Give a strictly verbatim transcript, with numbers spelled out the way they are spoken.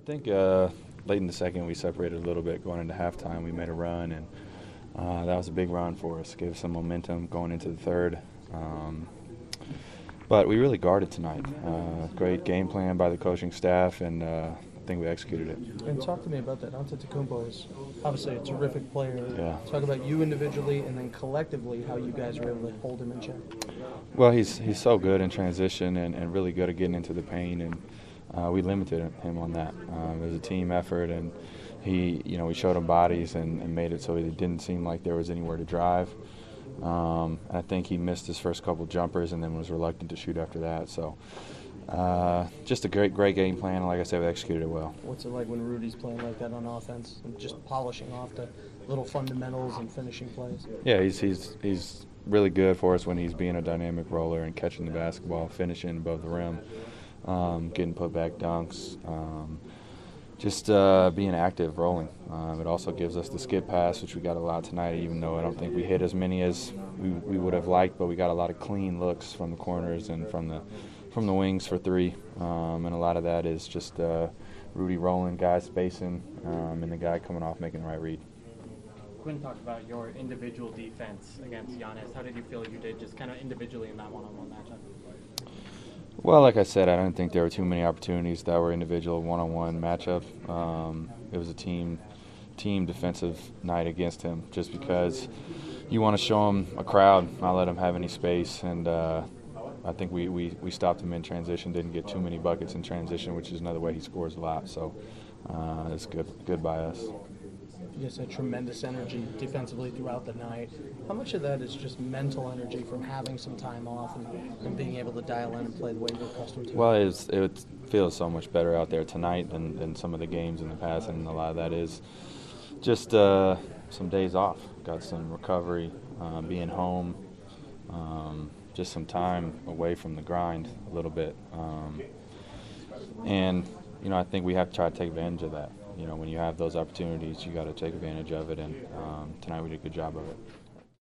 think uh, late in the second we separated a little bit going into halftime. We made a run, and uh, that was a big run for us. Gave us some momentum going into the third. Um, but we really guarded tonight. Uh, great game plan by the coaching staff, and uh, I think we executed it. And talk to me about that. Antetokounmpo is obviously a terrific player. Yeah. Talk about you individually and then collectively how you guys were able to hold him in check. Well, he's he's so good in transition and, and really good at getting into the paint, and uh, we limited him on that. Um, it was a team effort, and he, you know, we showed him bodies and, and made it so it didn't seem like there was anywhere to drive. Um, I think he missed his first couple jumpers and then was reluctant to shoot after that. So uh, just a great, great game plan. And like I said, we executed it well. What's it like when Rudy's playing like that on offense and just polishing off the little fundamentals and finishing plays? Yeah, he's he's he's really good for us when he's being a dynamic roller and catching the basketball, finishing above the rim, um, getting put back dunks. Um, Just uh, being active, rolling. Um, it also gives us the skip pass, which we got a lot tonight, even though I don't think we hit as many as we, we would have liked, but we got a lot of clean looks from the corners and from the from the wings for three. Um, and a lot of that is just uh, Rudy rolling, guys spacing, um, and the guy coming off making the right read. Quinn talked about your individual defense against Giannis. How did you feel you did just kind of individually in that one-on-one matchup? Well, like I said, I don't think there were too many opportunities that were individual one-on-one matchup. Um, it was a team team defensive night against him just because you want to show him a crowd, not let him have any space. And uh, I think we, we, we stopped him in transition, didn't get too many buckets in transition, which is another way he scores a lot. So uh, it's good, good by us. You guys had tremendous energy defensively throughout the night. How much of that is just mental energy from having some time off and, and being able to dial in and play the way you're accustomed to? Well, it's, it feels so much better out there tonight than, than some of the games in the past, and a lot of that is just uh, some days off. Got some recovery, uh, being home, um, just some time away from the grind a little bit. Um, and, you know, I think we have to try to take advantage of that. You know, when you have those opportunities, you got to take advantage of it, and um, tonight we did a good job of it.